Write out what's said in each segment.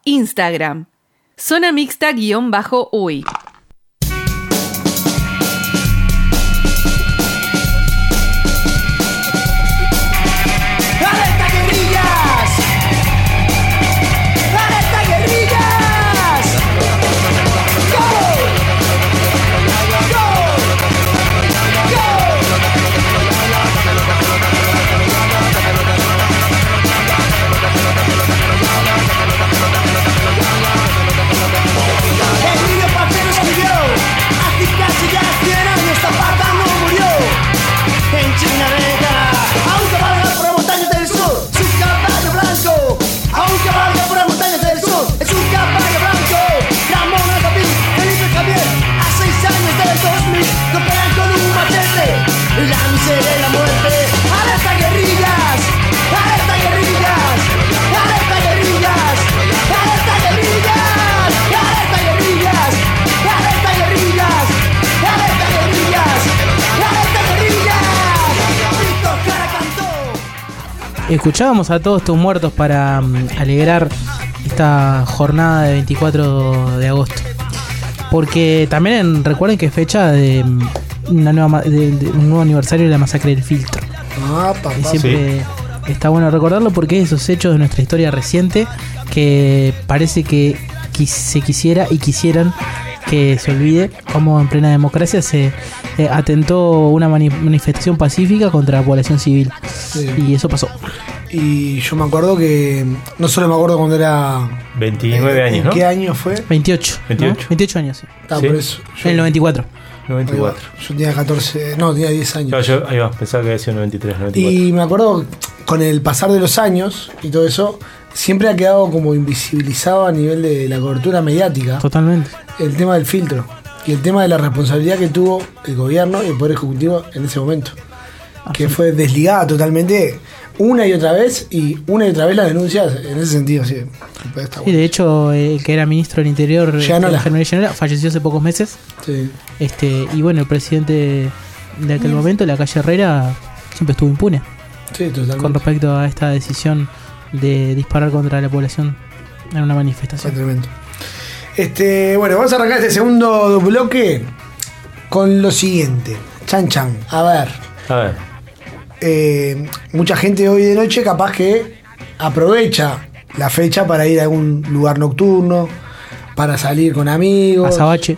Instagram, Zona Mixta_Uy. Escuchábamos a todos estos muertos para alegrar esta jornada de 24 de agosto. Porque también recuerden que es fecha de un nuevo aniversario de la masacre del Filtro. Y siempre está bueno recordarlo porque es esos hechos de nuestra historia reciente que parece que se quisiera y quisieran que se olvide cómo en plena democracia se atentó una manifestación pacífica contra la población civil. Sí. Y eso pasó. Y yo me acuerdo que, no solo me acuerdo cuando era 29 años, ¿no? ¿Qué año fue? 28. 28. ¿no? 28 años, sí. Está, Sí. por eso. En el 94. 94. Yo tenía 14, no, tenía 10 años. Yo ahí va, pensaba que había sido 93, 94. Y me acuerdo, con el pasar de los años y todo eso, siempre ha quedado como invisibilizado a nivel de la cobertura mediática Totalmente. el tema del filtro y el tema de la responsabilidad que tuvo el gobierno y el Poder Ejecutivo en ese momento. Que fue desligada totalmente una y otra vez las denuncias en ese sentido. Sí, Sí, de hecho, el que era ministro del Interior, Gianola. Germán Gianola, falleció hace pocos meses. Sí. Y bueno, el presidente de aquel momento, la calle Herrera, siempre estuvo impune Sí, totalmente. con respecto a esta decisión de disparar contra la población en una Fue manifestación. tremendo. Bueno, vamos a arrancar este segundo bloque con lo siguiente. Chan Chan, a ver. A ver. Mucha gente hoy de noche capaz que aprovecha la fecha para ir a algún lugar nocturno, para salir con amigos. Azabache.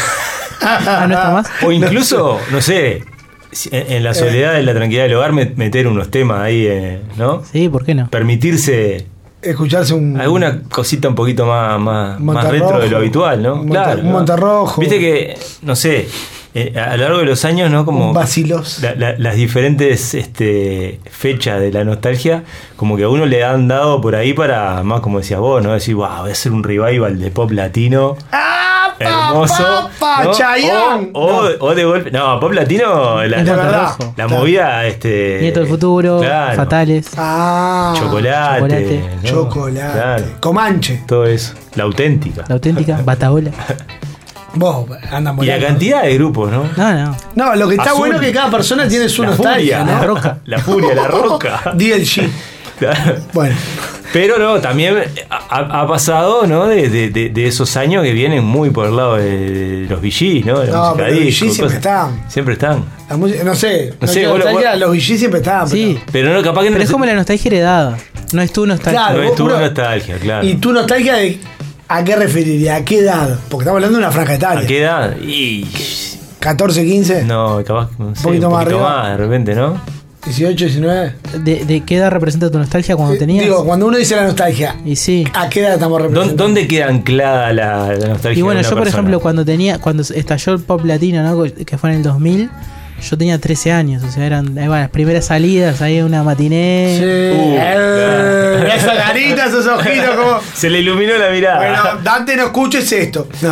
¿No está más? O incluso, no sé, en la soledad de la tranquilidad del hogar meter unos temas ahí, ¿no? Sí, ¿por qué no? Permitirse Escucharse un... alguna cosita un poquito más Monterrojo. retro de lo habitual, ¿no? Un Monterrojo. Viste que, no sé, a lo largo de los años, ¿no? Como Un vacilos. las diferentes fechas de la nostalgia, como que a uno le han dado por ahí para, más como decías vos, ¿no? Decir, wow, voy a hacer un revival de pop latino. Hermoso, ¿no? Chayanne. O de golpe. No, pop latino, Es Monterrojo. la Claro. movida. Nieto del futuro, claro. Fatales. Chocolate. ¿no? Chocolate. Claro. Comanche. Todo eso. La auténtica. La auténtica, Bataola. Vos andan Y la volando. cantidad de grupos, ¿no? No. No, lo que está Azul. bueno es que cada persona tiene su La nostalgia, furia, ¿no? La Roca. La furia, la roca. DLG. Claro. Bueno. Pero no, también ha pasado, ¿no? De esos años que vienen muy por el lado de los VGs, ¿no? De la No, música pero los disco, VGs siempre cosas. están. Siempre están. La música, no sé, No sé, quiero vos lo- nostalgia, los VG siempre estaban. Sí, Pero no, capaz que no pero es como la nostalgia heredada. No es tu nostalgia. Claro. no es tu uno- nostalgia, claro. ¿Y tu nostalgia de a qué referiría? ¿A qué edad? Porque estamos hablando de una franja etaria. ¿A qué edad? Y 14, 15, no, capaz no sé, poquito un más poquito arriba. más de repente, ¿no? 18, 19. ¿De qué edad representa tu nostalgia cuando tenías? Digo, cuando uno dice la nostalgia, Y sí. ¿a qué edad estamos representando? ¿Dónde queda anclada la nostalgia? Y bueno, de una yo por persona? ejemplo cuando estalló el pop latino, ¿no? Que fue en el 2000, yo tenía 13 años, o sea, eran ahí van, las primeras salidas, ahí una matiné. Sí. Claro. Esa carita, esos ojitos como... Se le iluminó la mirada. Bueno, Dante, no escuches esto. No.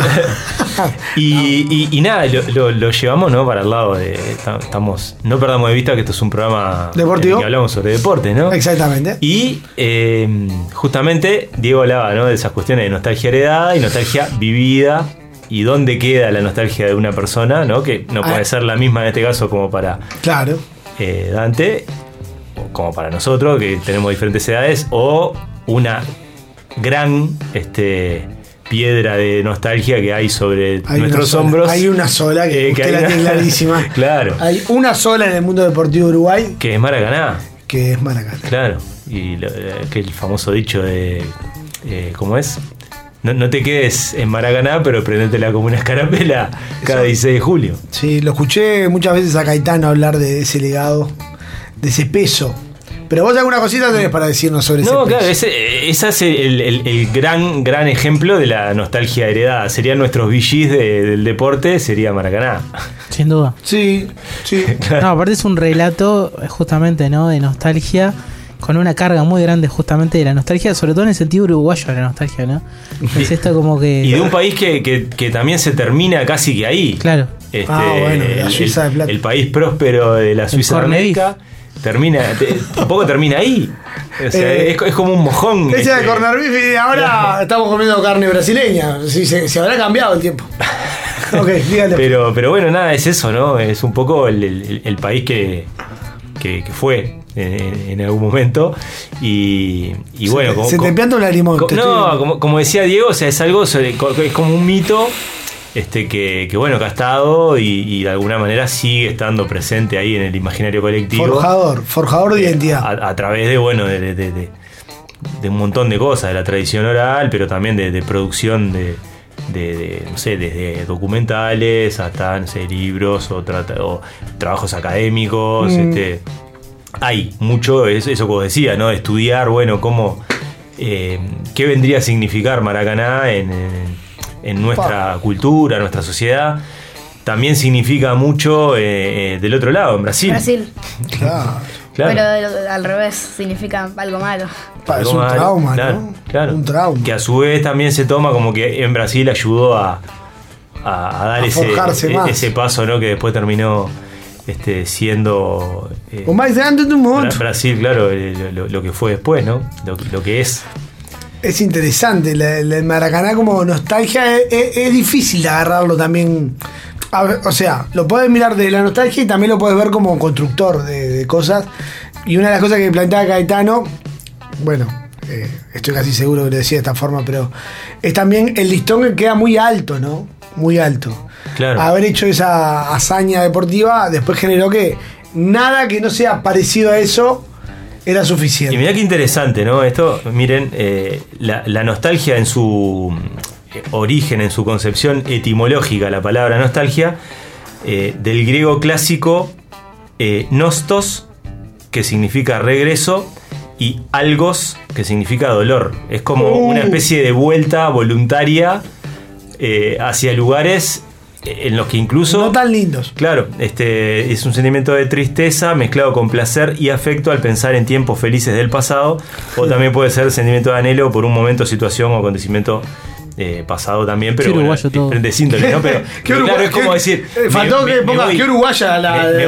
Y nada, lo llevamos, ¿no? Para el lado de. Estamos. No perdamos de vista que esto es un programa Deportivo. en el que hablamos sobre deportes, ¿no? Exactamente. Y justamente Diego hablaba, ¿no? De esas cuestiones de nostalgia heredada y nostalgia vivida. Y dónde queda la nostalgia de una persona, ¿no? Que no puede ser la misma en este caso como para Claro. Dante, o como para nosotros, que tenemos diferentes edades, o una gran piedra de nostalgia que hay sobre nuestros hombros. Hay una sola que usted la tiene clarísima. Claro. Hay una sola en el mundo deportivo de Uruguay. Que es Maracaná. Que es Maracaná. Claro. Y que el famoso dicho de... ¿cómo es? No te quedes en Maracaná, pero prendétela como una escarapela cada 16 de julio. Sí, lo escuché muchas veces a Caetano hablar de ese legado, de ese peso. Pero vos alguna cosita tenés para decirnos sobre ese peso. No, claro, ese es el gran ejemplo de la nostalgia heredada. Serían nuestros VGs del deporte, sería Maracaná. Sin duda. Sí. Claro. No, aparte es un relato justamente, ¿no? De nostalgia, con una carga muy grande justamente de la nostalgia, sobre todo en el sentido uruguayo de la nostalgia, ¿no? Es esto como que... Y de un país que también se termina casi que ahí. Claro. Bueno, la Suiza de Plata. El país próspero de la Suiza de América tampoco termina ahí. O sea, es como un mojón. Ese de corner beef y ahora estamos comiendo carne brasileña. Sí, se habrá cambiado el tiempo. Ok, dígale. Pero bueno, nada, es eso, ¿no? Es un poco el país que fue en algún momento. Y bueno, se te pianta una limón. Como decía Diego, o sea, es algo es como un mito que bueno, que ha estado y de alguna manera sigue estando presente ahí en el imaginario colectivo. Forjador de identidad. A través de un montón de cosas, de la tradición oral, pero también de producción de no sé, desde documentales hasta, no sé, libros o trabajos académicos. Hay mucho, eso que vos decías, ¿no? De estudiar, bueno, cómo qué vendría a significar Maracaná en nuestra cultura, nuestra sociedad. También significa mucho del otro lado, en Brasil. Claro. Pero al revés, significa algo malo. Es un trauma, ¿no? Claro. Un trauma. Que a su vez también se toma como que en Brasil ayudó a dar ese paso, ¿no? Que después terminó siendo o más grande de un mundo. Brasil, claro, lo que fue después, ¿no? Lo que es. Es interesante, el Maracaná como nostalgia es difícil de agarrarlo también. O sea, lo puedes mirar de la nostalgia y también lo puedes ver como constructor de cosas. Y una de las cosas que planteaba Caetano, bueno, estoy casi seguro que lo decía de esta forma, pero es también el listón que queda muy alto, ¿no? Muy alto. Claro. Haber hecho esa hazaña deportiva después generó que nada que no sea parecido a eso era suficiente. Y mirá qué interesante, ¿no? Esto, miren, la nostalgia en su origen, en su concepción etimológica, la palabra nostalgia, del griego clásico nostos, que significa regreso, y algos, que significa dolor. Es como una especie de vuelta voluntaria hacia lugares en los que incluso... No tan lindos. Claro, es un sentimiento de tristeza mezclado con placer y afecto al pensar en tiempos felices del pasado, o también puede ser sentimiento de anhelo por un momento, situación o acontecimiento pasado también, pero bueno, diferentes índoles, ¿no? Pero claro, es como decir... Faltó que ponga qué uruguaya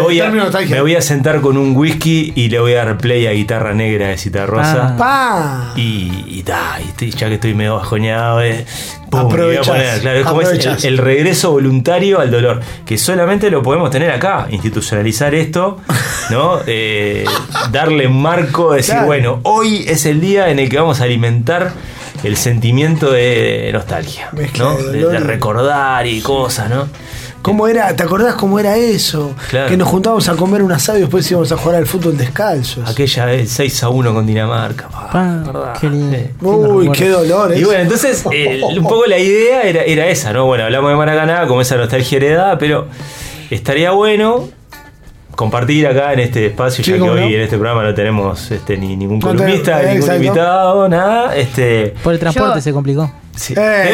me voy a sentar con un whisky y le voy a dar play a Guitarra Negra de Citarrosa. Y ya que estoy medio bajoneado, claro, es como el regreso voluntario al dolor, que solamente lo podemos tener acá, institucionalizar esto, ¿no? Darle marco, decir, claro, bueno, hoy es el día en el que vamos a alimentar el sentimiento de nostalgia, ¿no? De recordar y cosas, ¿no? ¿Cómo era? ¿Te acordás cómo era eso? Claro. Que nos juntábamos a comer un asado y después íbamos a jugar al fútbol descalzos. Aquella vez 6-1 con Dinamarca. Qué lindo. Uy, qué dolor. Y bueno, entonces un poco la idea era esa, ¿no? Bueno, hablamos de Maracaná como esa nostalgia heredada, pero estaría bueno compartir acá en este espacio, sí, ya que hoy en este programa no tenemos ningún columnista, ningún invitado, nada. Por el transporte se complicó. Sí.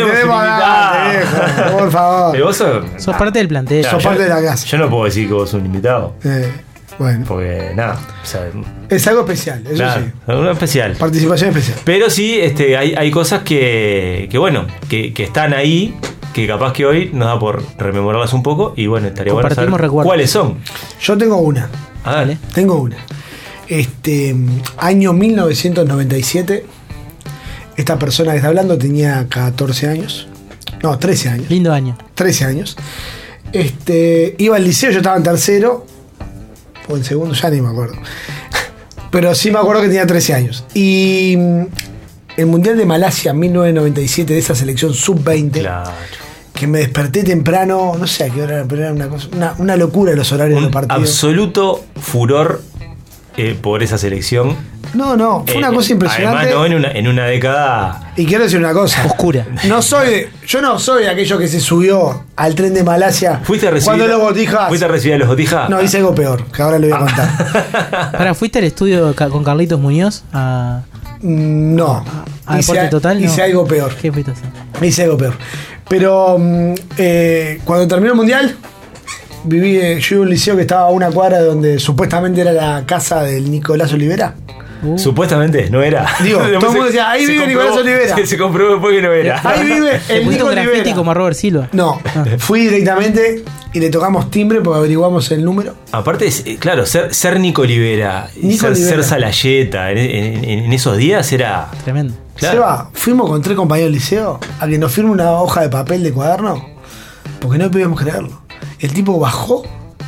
Por favor. Pero vos sos parte del plantel. Sos parte de la casa. Yo no puedo decir que vos sos un invitado. Bueno. Porque nada. O sea, es algo especial, eso claro, sí. Algo especial. Participación especial. Pero sí, hay cosas que bueno, que están ahí, que capaz que hoy nos da por rememorarlas un poco. Y bueno, estaría bueno saber recuerdos. ¿Cuáles son? Yo tengo una. Dale. Tengo una. Año 1997. Esta persona que está hablando tenía 14 años. No, 13 años. Lindo año. 13 años. Iba al liceo, yo estaba en tercero. O en segundo, ya ni me acuerdo. Pero sí me acuerdo que tenía 13 años. Y el Mundial de Malasia 1997 de esa selección sub-20. Claro. Que me desperté temprano, no sé a qué hora, pero era una cosa, una locura los horarios de los partidos. Absoluto furor por esa selección. No, fue una cosa impresionante. Además, en una década. Y quiero decir una cosa. Oscura. Yo no soy de aquello que se subió al tren de Malasia. ¿Fuiste a recibir, cuando los Botijas? ¿Fuiste a recibir a los Botijas? No, hice algo peor, que ahora le voy a contar. Pará, ¿fuiste al estudio con Carlitos Muñoz? No. ¿A Deporte Total? No. Hice algo peor. ¿Qué fuiste a hacer? Hice algo peor. Pero cuando terminó el mundial, yo iba a un liceo que estaba a una cuadra donde supuestamente era la casa del Nicolás Olivera. Supuestamente, no era. Digo, todo el mundo decía, ahí vive Nicolás Olivera. Se comprobó después que no era. Ahí vive el Nico un graffiti Olivera. como a Robert Silva? No, fui directamente y le tocamos timbre porque averiguamos el número. Aparte, claro, ser Nico Olivera, ser Salayeta en esos días era. Tremendo. Claro. Seba, fuimos con 3 compañeros del liceo a que nos firme una hoja de papel de cuaderno porque no podíamos creerlo. El tipo bajó.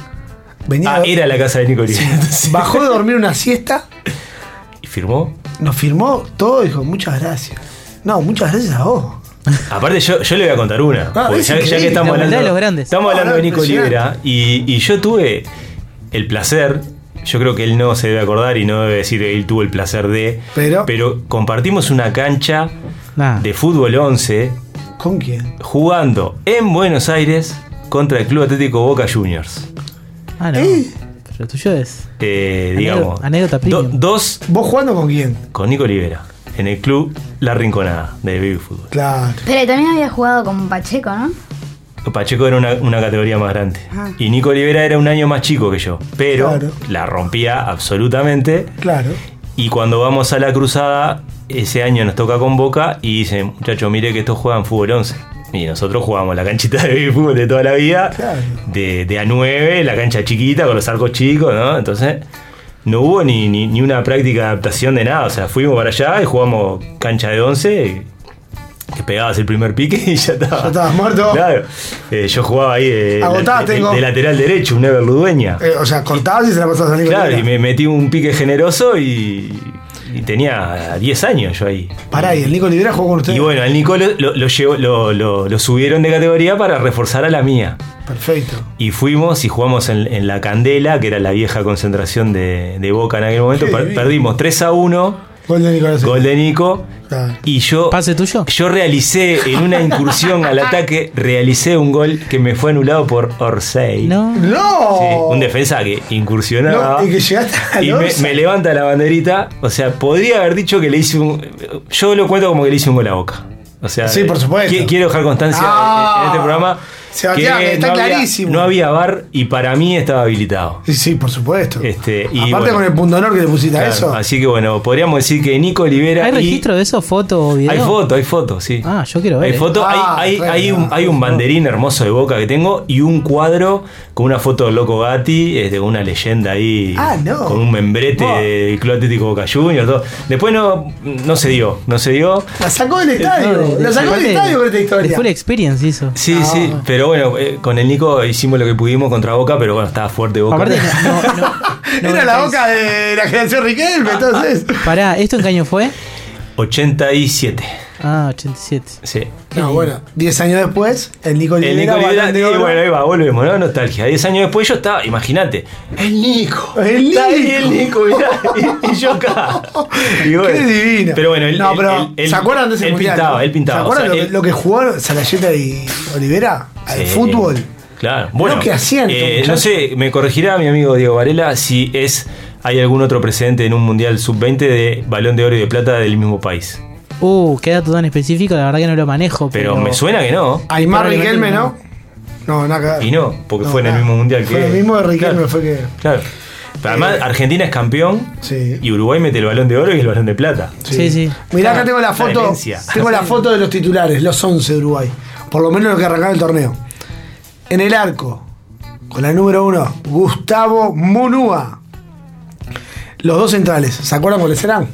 Era la casa de Nico Olivera. Sí, bajó de dormir una siesta. ¿Y firmó? Nos firmó todo y dijo, muchas gracias. No, muchas gracias a vos. Aparte, yo le voy a contar una. Porque ya que estamos La hablando, de los grandes. Estamos hablando de Nico Olivera y yo tuve el placer. Yo creo que él no se debe acordar y no debe decir que él tuvo el placer de. Pero compartimos una cancha de fútbol 11. ¿Con quién? Jugando en Buenos Aires contra el Club Atlético Boca Juniors. Ah, no. Pero lo tuyo es. Digamos. Anécdota premium. ¿Vos jugando con quién? Con Nico Olivera. En el club La Rinconada de Baby Fútbol. Claro. Pero también había jugado con Pacheco, ¿no? Pacheco era una categoría más grande. Ajá. Y Nico Olivera era un año más chico que yo. Pero Claro. la rompía absolutamente. Claro. Y cuando vamos a la cruzada, ese año nos toca con Boca y dicen, muchachos, mire que estos juegan fútbol 11. Y nosotros jugamos la canchita de Baby Fútbol de toda la vida. Claro. De A9, la cancha chiquita con los arcos chicos, ¿no? Entonces no hubo ni una práctica de adaptación de nada. O sea, fuimos para allá y jugamos cancha de 11, que pegabas el primer pique y ya estaba. Ya estabas muerto. Claro. Yo jugaba ahí de lateral derecho, un Ever Ludueña. O sea, cortabas y se la pasabas a Nico Claro, Olivera. y me metí un pique generoso y tenía 10 años yo ahí. Pará, ¿y el Nico Olivera jugó con ustedes? Y bueno, al Nico lo subieron de categoría para reforzar a la mía. Perfecto. Y fuimos y jugamos en la Candela, que era la vieja concentración de Boca en aquel momento. Perdimos 3-1. Gol de Nicolás. Gol de Nico. Claro. Y yo. ¿Pase tuyo? Yo realicé en una incursión al ataque, realicé un gol que me fue anulado por Orsay. No. ¡No! Sí, un defensa que incursionaba. No, y que llegaste a Y me levanta la banderita. O sea, podría haber dicho que le hice un. Yo lo cuento como que le hice un gol a Boca. O sea, sí, por supuesto. Quiero dejar constancia en este programa. Sebastián, que está clarísimo. No había VAR y para mí estaba habilitado. Sí, por supuesto. Y aparte bueno, con el punto honor que le pusiste claro, a eso. Así que bueno, podríamos decir que Nico Olivera. ¿Hay registro de eso? ¿Foto o video? Hay foto, sí. Ah, yo quiero ver. Hay foto, hay un banderín hermoso de Boca que tengo y un cuadro con una foto del Loco Gatti, de una leyenda ahí, con un membrete del Club Atlético Boca Juniors. Todo. Después no se dio. La sacó del estadio. La sacó del estadio con esta historia. Fue la experience hizo. Sí, sí, pero bueno, con el Nico hicimos lo que pudimos contra Boca, pero bueno, estaba fuerte Boca. Aparte, era la Boca de la generación Riquelme, entonces. Pará, ¿esto en qué año fue? 87. Ah, 87. Sí. No, bueno, 10 años después, el Nico Olivera. Bueno, ahí va, volvemos, ¿no? Nostalgia. 10 años después yo estaba, imagínate, el Nico. Está ahí el Nico, mirá, y yo acá. Y bueno, qué divino. Pero bueno, ¿se acuerdan de ese mundial? Él pintaba. ¿Se acuerdan lo que jugó Salayeta y Olivera al fútbol? Claro. Bueno, ¿qué hacían? No sé, me corregirá mi amigo Diego Varela si hay algún otro precedente en un mundial sub-20 de Balón de Oro y de Plata del mismo país. Qué dato tan específico, la verdad que no lo manejo. Pero me suena que no. Aymar Riquelme, ¿no? No, nada que ver. Y no, porque fue en el mismo mundial que. Fue el mismo de Riquelme, fue que. Claro. Pero además, Argentina es campeón y Uruguay mete el Balón de Oro y el Balón de Plata. Sí. Mirá, acá tengo la foto. Tengo la foto de los titulares, los 11 de Uruguay. Por lo menos lo que arrancaba el torneo. En el arco, con la número 1, Gustavo Munúa. Los dos centrales, ¿se acuerdan cuáles eran?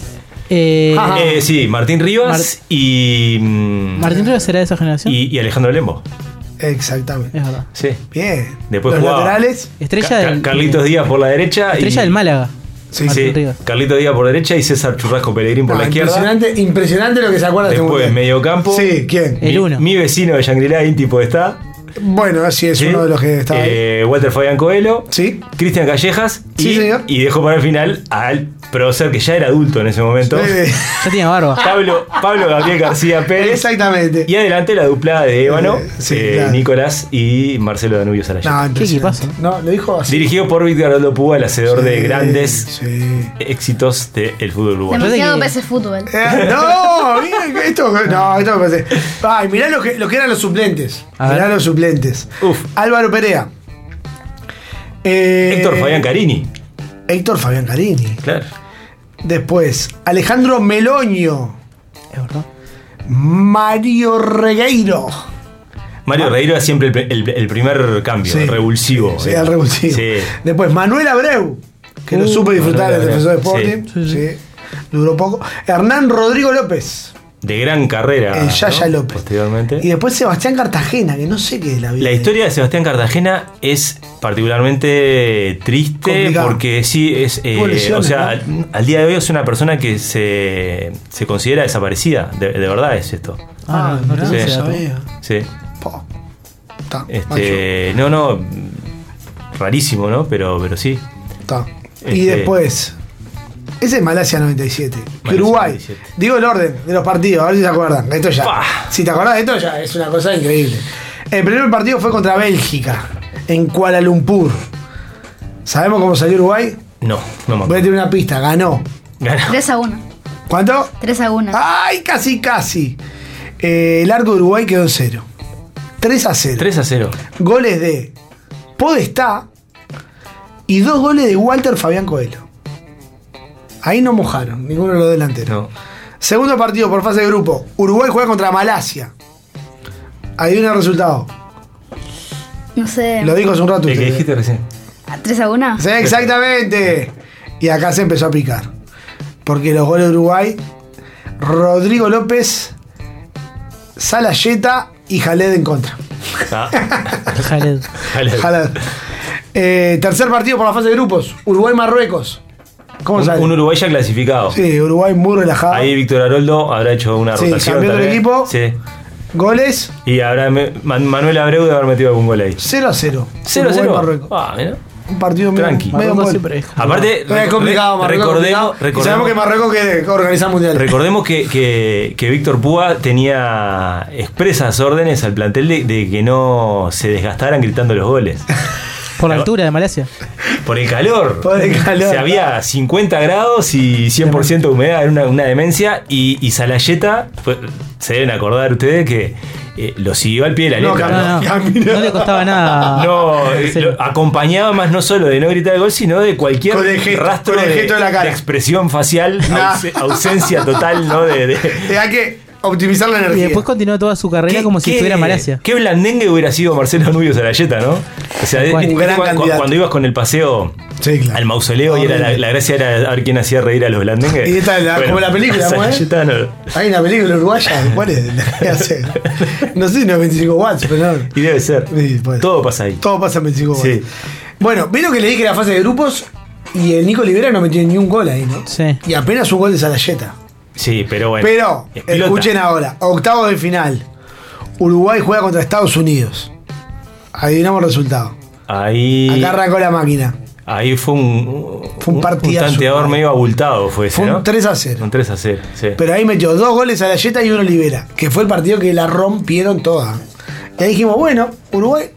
Sí, Martín Rivas y. ¿Martín Rivas será de esa generación? Y Alejandro Lembo. Exactamente. Es verdad. Sí. Bien. Después los jugaba laterales. Estrella del. Carlitos Díaz por la derecha. Estrella del Málaga. Sí, Sí, River. Carlito Díaz por derecha y César Churrasco Pellegrín por la izquierda. Impresionante lo que se acuerda de este Después, mundial. mediocampo. Sí, ¿quién? El uno. Mi vecino de Shangri-La, Inti Podestá. Bueno, sí, es ¿Sí? uno de los que estaba ahí. Walter Fabián Coelho. Sí. Cristian Callejas. Sí, señor. Y dejó para el final al prócer que ya era adulto en ese momento. Ya tenía barba. Pablo Gabriel García Pérez. Exactamente. Y adelante la dupla de Ébano, Sí, claro. Nicolás y Marcelo Danubio Sarayán. No, impresionante. equipazo. No, lo dijo así. Dirigido por Víctor Aroldo Púa, el hacedor de Sí, grandes sí. éxitos del fútbol uruguayo. Demasiado que- PC fútbol. No, miren que esto me parece. Ay, mirá lo que eran los suplentes. A ver. Mirá los suplentes. Uf. Álvaro Perea. Héctor Fabián Carini. Héctor Fabián Carini. Claro. Después, Alejandro Meloño. Es verdad. Mario Regueiro. Mario Regueiro era siempre el primer cambio, Sí. el revulsivo. Sí, el revulsivo. Sí. Después, Manuel Abreu, que lo supe disfrutar Manuel el defensor de Abreu. Sporting. Sí. Sí. Duró poco. Hernán Rodrigo López. De gran carrera. El Yaya ¿no? López. Posteriormente. Y después Sebastián Cartagena, que no sé qué es la vida. La historia de Sebastián Cartagena es particularmente triste Complicado. porque sí es, Tuvo lesiones, o sea, ¿no? al día de hoy es una persona que se considera desaparecida. De verdad es esto. Ah, no mirá, tenía Sí. ese dato. sabía. Sí. Po. Está. No, rarísimo, ¿no? Pero sí. Está. Y Este- después, ese es Malasia 97. Que Malasia Uruguay. 97. Digo el orden de los partidos, a ver si se acuerdan. Esto ya. Pah. Si te acordás de esto, ya es una cosa increíble. El primer partido fue contra Bélgica, en Kuala Lumpur. ¿Sabemos cómo salió Uruguay? No me Voy a acuerdo. tener una pista, ganó. Ganó. 3-1. ¿Cuánto? 3-1. ¡Ay, casi! El arco de Uruguay quedó en 0. 3-0. 3-0. Goles de Podestá y 2 goles de Walter Fabián Coelho. Ahí no mojaron, ninguno de los delanteros. No. Segundo partido por fase de grupo. Uruguay juega contra Malasia. Adivina el resultado. No sé. Lo dijo hace un rato. El que usted. dijiste recién. 3-1. Sí, exactamente. Y acá se empezó a picar. Porque los goles de Uruguay, Rodrigo López, Salayeta y Jaled en contra. Ah. Jaled. Jaled. Tercer partido por la fase de grupos. Uruguay-Marruecos. ¿Cómo sale? Un Uruguay ya clasificado. Sí, Uruguay muy relajado. Ahí Víctor Aroldo habrá hecho una Sí, rotación. cambió del tal vez. equipo. Sí. Goles Y habrá Manuel Abreu de haber metido algún gol ahí. 0-0. 0-0. Uruguay-Marruecos. Ah, mira. Un partido medio, Tranqui. medio Marruecos mol. siempre es Aparte, Es complicado, Marruecos. recordemos, Y sabemos que Marruecos quiere organizar mundial. recordemos que Víctor Púa tenía expresas órdenes al plantel de que no se desgastaran gritando los goles. Por la altura de Malasia. Por el calor. Por el calor. O sea, había 50 grados y 100% de humedad, era una demencia. Y Salayeta, pues, se deben acordar ustedes que lo siguió al pie de la No, letra. No, no. Caminó. No le costaba nada. No, En serio. acompañaba más no solo de no gritar el gol, sino de cualquier Con el gesto- rastro con el gesto de la cara. expresión facial, Nah. ausencia total, ¿no? Hay que optimizar la Y energía. después continuó toda su carrera como si estuviera en Malasia. Qué blandengue hubiera sido Marcelo Nubio Salayeta, ¿no? O sea, Tal cual. Un gran candidato. cuando ibas con el paseo Sí, claro. al mausoleo y era la gracia era a ver quién hacía reír a los blandengues. Y esta es como la película, ¿no? Salayeta no. Hay una película uruguaya. ¿Cuál es? La que hace. No sé si no es 25 watts, pero no. Y debe ser. Sí, pues. Todo pasa ahí. Todo pasa en 25 watts. Sí. Bueno, vieron que le dije la fase de grupos y el Nico Olivera no metió ni un gol ahí, ¿no? Sí. Y apenas un gol de Salayeta. Sí, pero bueno. Pero, explota. escuchen ahora, octavos de final. Uruguay juega contra Estados Unidos. Adivinamos el resultado. Ahí. Acá arrancó la máquina. Ahí fue un partidazo. tanteador medio abultado, fue ese, Fue ¿no? un 3-0. Un 3-0, sí. Pero ahí metió 2 goles a la Yeta y uno Olivera, que fue el partido que la rompieron toda. Y ahí dijimos, bueno, Uruguay,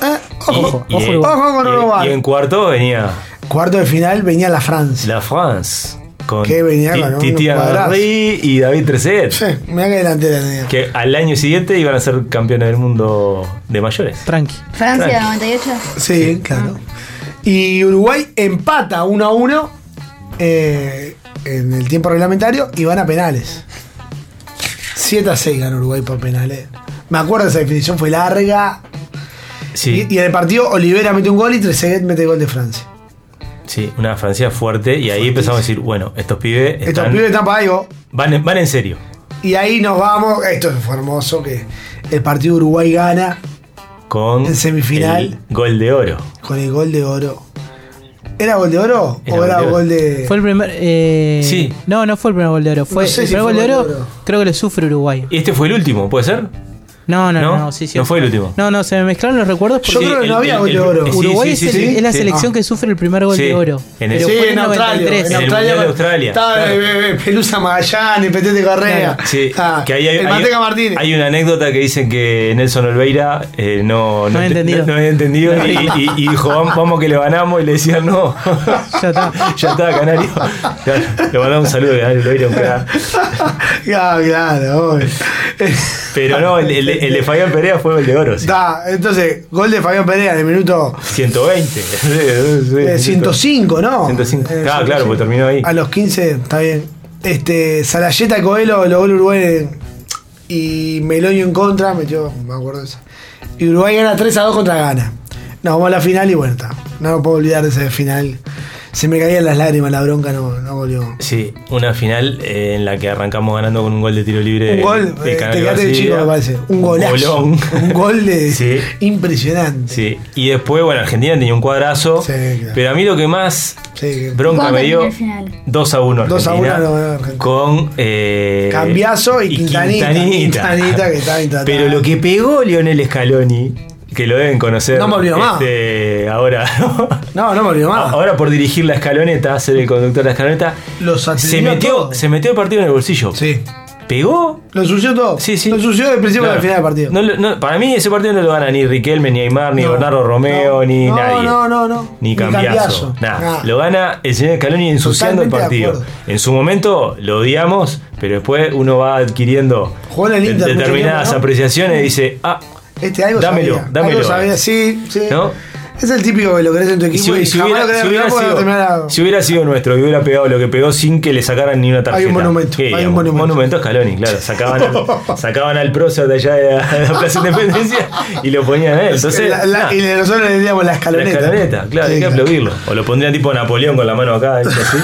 ojo, Y- ojo, y- ojo con y- Uruguay. Y en cuarto venía Cuarto de final venía la Francia. la France. Con Que venía con Titi unos cuadrazos. Henry y David Trezeguet. Sí, mira que delantera tenía. Que al año siguiente iban a ser campeones del mundo de mayores. Tranqui. Francia, Tranqui. 98. Sí, claro. Y Uruguay empata 1-1 en el tiempo reglamentario y van a penales. 7-6 ganó Uruguay por penales. Me acuerdo, esa definición fue larga. Sí, Y en el partido Olivera mete un gol y Trezeguet mete el gol de Francia. sí, una Francia fuerte. Y ahí empezamos a decir, bueno, estos pibes Estos están, pibes están para algo. van en serio. Y ahí nos vamos. Esto fue hermoso, que el partido Uruguay gana Con En semifinal. el gol de oro. con el gol de oro ¿Era gol de oro Era o gol era de oro. gol de...? Fue el primer. Sí. No fue el primer gol de oro. Fue No sé el si primer fue gol de gol de oro. oro. Creo que lo sufre Uruguay. ¿Y este fue el último? ¿Puede ser? No, sí. No fue el último. No, se me mezclaron los recuerdos Yo porque creo que no había gol de el- oro. sí, Uruguay sí, es, sí, es la sí. selección que sufre el primer gol Sí. de oro. En el- Pero Sí, fue en Australia. 93. En el Australia, Mundial de Australia, Estaba claro. Pelusa Magallanes, Petete Correa. Sí, que ahí el Manteca Martínez. hay una anécdota que dicen que Nelson Olveira no había entendido. no había entendido y dijo, vamos que le ganamos, y le decían no. Ya está. Ya está, Canario. Claro, le mandamos un saludo a Canario Olveira, un crack. Claro, obvio. Pero no, el de Fabián Perea fue el de oro, sí. Entonces, gol de Fabián Perea en el minuto 120. 105, ¿no? 105. Claro, pues terminó ahí. A los 15, está bien. Salayeta Coelho, los goles Uruguay y Meloño en contra, metió, me acuerdo de eso. Y Uruguay gana 3-2 contra Ghana. Nos vamos a la final y bueno, está. No me puedo olvidar de ese final. Se me caían las lágrimas, la bronca no volvió. Sí, una final en la que arrancamos ganando con un gol de tiro libre. Un gol, de te Canario quedaste García. chico, me parece. Un golazo. Golón. Un gol de Sí. impresionante. Sí, y después, bueno, Argentina tenía un cuadrazo. Sí, claro. Pero a mí lo que más Sí, bronca ¿Cuándo me dio, terminó el final? 2-1 Argentina. 2-1 no, Argentina. Con Cambiazo y Quintanita. Quintanita que estaba intratable. Pero lo que pegó Lionel Scaloni, que lo deben conocer. No me olvido más. Ahora, No me olvido más. ahora por dirigir la escaloneta, ser el conductor de la escaloneta, Los se atendió todo. metió el partido en el bolsillo. Sí. ¿Pegó? Lo ensució todo. Sí, sí. Lo ensució del principio Claro. al final del partido. No, para mí ese partido no lo gana ni Riquelme, ni Aymar, ni No, Bernardo Romeo, ni no, nadie. No. Ni Cambiazo. Nada. Lo gana el señor Scaloni ensuciando el Totalmente de partido. acuerdo. En su momento lo odiamos, pero después uno va adquiriendo Jugó en el Inter mucho determinadas tiempo, ¿no? apreciación y dice, Algo dámelo, sabía. dámelo. Algo sabía, sí. ¿no? Es el típico que lo querés en tu Y equipo y, jamás lo querés en el campo, no terminará. si hubiera sido nuestro y hubiera pegado lo que pegó sin que le sacaran ni una tarjeta. Hay un monumento, ¿Qué, hay un digamos? monumento. Monumento a Scaloni, claro. Sacaban al prócer de allá de la Plaza Independencia y lo ponían a él. Entonces, nada, Y nosotros le decíamos la la escaloneta. escaloneta, claro, hay que aplaudirlo. O lo pondrían tipo Napoleón con la mano acá, ¿viste? Así.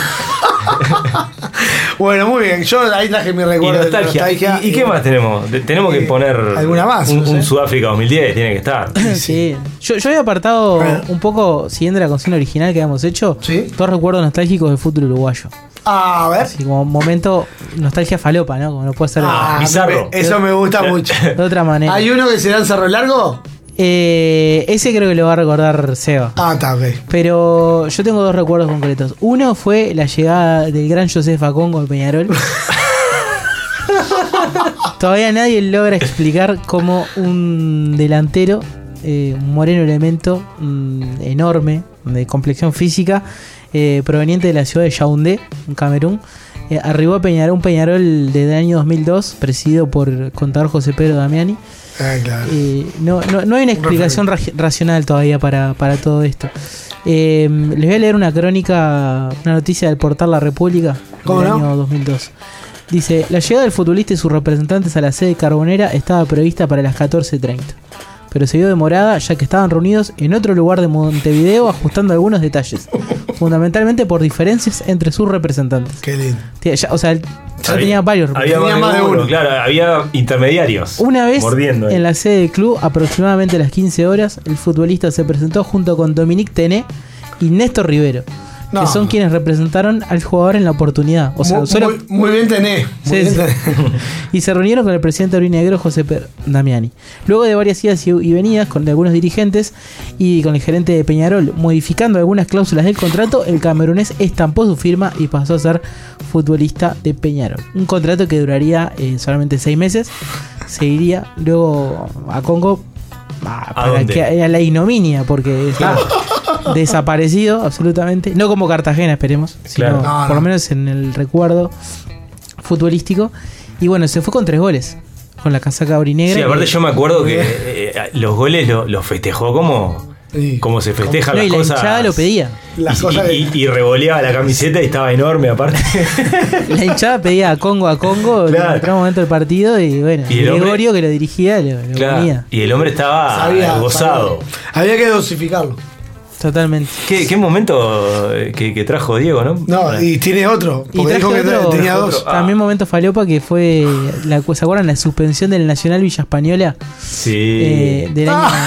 Bueno, muy bien. Yo ahí traje mi Y recuerdo de nostalgia. ¿Y qué más tenemos? Tenemos que poner ¿alguna más? un No sé. Sudáfrica 2010, tiene que estar. Sí. Yo había apartado Bueno. un poco, siguiendo la consigna original que habíamos hecho, Sí. dos recuerdos nostálgicos del fútbol uruguayo. A ver. Así como momento nostalgia falopa, ¿no? Como no puede ser bizarro. Eso me gusta mucho. de otra manera. ¿Hay uno que se da en Cerro Largo? Ese creo que lo va a recordar Seba. Está, ok. Pero yo tengo dos recuerdos concretos. Uno fue la llegada del gran José Facongo al Peñarol. Todavía nadie logra explicar cómo un delantero, un moreno elemento enorme, de complexión física, proveniente de la ciudad de Yaoundé, en Camerún, arribó a Peñarol, un Peñarol desde el año 2002, presidido por el contador José Pedro Damiani. Claro. No hay una explicación racional todavía para todo esto. Les voy a leer una crónica, una noticia del portal La República ¿Cómo del no? año 2002. Dice: la llegada del futbolista y sus representantes a la sede carbonera estaba prevista para las 14:30, pero se vio demorada ya que estaban reunidos en otro lugar de Montevideo ajustando algunos detalles, fundamentalmente por diferencias entre sus representantes. Qué lindo. Ya tenía varios Había representantes. más de uno, claro, había intermediarios. Una vez mordiendo ahí. en la sede del club, aproximadamente a las 15 horas, el futbolista se presentó junto con Dominique Tené y Néstor Rivero, No. que son quienes representaron al jugador en la oportunidad. O sea, Muy bien tenés. Muy Sí, bien sí. tenés. Y se reunieron con el presidente aurinegro José Pedro Damiani. Luego de varias idas y venidas con algunos dirigentes y con el gerente de Peñarol, modificando algunas cláusulas del contrato, el camerunés estampó su firma y pasó a ser futbolista de Peñarol. Un contrato que duraría solamente 6 meses. Seguiría luego a Congo para dónde? que a la ignominia, porque está desaparecido absolutamente. No como Cartagena, esperemos, Claro. sino No, por lo no. menos en el recuerdo futbolístico. Y bueno, se fue con 3 goles con la casaca aurinegra. Sí, aparte yo me acuerdo que los goles los festejó Sí. como se festejan No, las y la cosas. hinchada lo pedía. Las cosas que- y revoleaba la camiseta y estaba enorme aparte. La hinchada pedía a Congo Claro. en otro momento del partido. Y bueno, Y el hombre- Gregorio, que lo dirigía, lo Claro. ponía. Y el hombre estaba Sabía, gozado. sabía. Había que dosificarlo. Totalmente. ¿Qué momento que trajo Diego, ¿no? No, y tiene otro. Y Porque traje dijo que otro, tenía dos. también momento falopa, que fue ¿se acuerdan la suspensión del Nacional Villa Española Sí. del año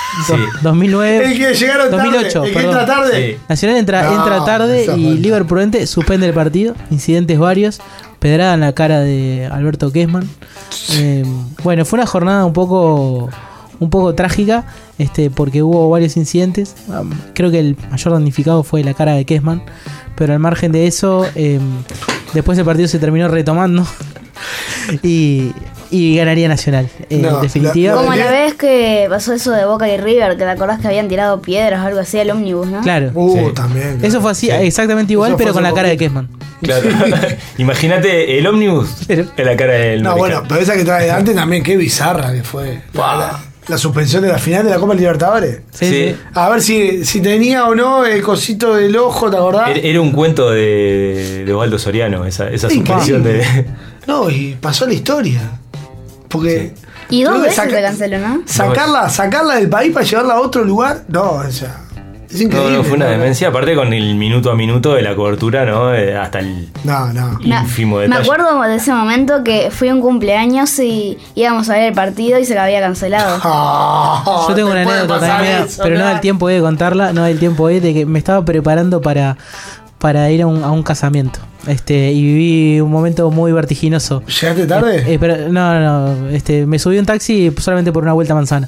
Sí. 2009. El que llegaron 2008, tarde. El que perdón. entra tarde. Sí. Nacional entra tarde esa y falta. Liverpool Prudente suspende el partido. Incidentes varios. Pedrada en la cara de Alberto Kessman. Bueno, fue una jornada un poco trágica, porque hubo varios incidentes. Creo que el mayor damnificado fue la cara de Kessman, pero al margen de eso, después el partido se terminó retomando y ganaría Nacional. En No, definitiva. Como la vez que pasó eso de Boca y River, que te acordás que habían tirado piedras o algo así al ómnibus, ¿no? Claro. Sí. También. Eso fue así, exactamente igual, Eso fue pero con hace la cara de poquito. Kessman. Claro. Imagínate el ómnibus en la cara del No, bueno, pero esa que trae de antes también, qué bizarra que fue. La suspensión de la final de la Copa Libertadores. Sí, Sí. sí. A ver si tenía o no el cosito del ojo, ¿te acordás? Era un cuento de Osvaldo Soriano, esa suspensión de. No, y pasó la historia. Porque. Y dos creo que veces se canceló, ¿no? Sacarla del país para llevarla a otro lugar, no, o sea. Es increíble. No, fue una demencia, aparte con el minuto a minuto de la cobertura, ¿no? Hasta el No. ínfimo Me detalle. acuerdo de ese momento que fui a un cumpleaños y íbamos a ver el partido y se lo había cancelado. Yo tengo una anécdota también, mira, pero no da el tiempo de contarla, no da el tiempo de que me estaba preparando para ir a un casamiento. Y viví un momento muy vertiginoso. ¿Llegaste tarde? Pero no, me subí a un taxi solamente por una vuelta a manzana.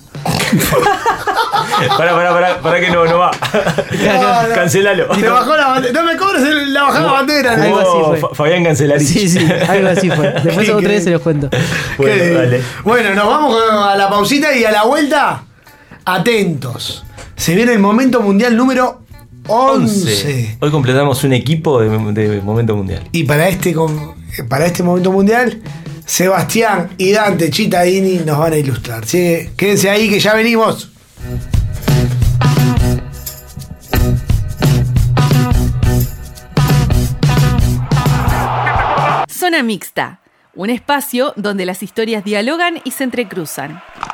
Pará que no va. No. Cancelalo. Te bajó la bandera. No me cobres la bajada de bandera. Algo así fue. Fabián Cancelarich. Sí, algo así fue. Después Qué otra vez increíble. se los cuento. Bueno, Qué- dale. Bueno, nos vamos a la pausita y a la vuelta. Atentos. Se viene el momento mundial número 11. Hoy completamos un equipo de momento mundial. Y para este momento mundial, Sebastián y Dante Cittadini nos van a ilustrar. Así que quédense ahí que ya venimos. Zona Mixta, un espacio donde las historias dialogan y se entrecruzan.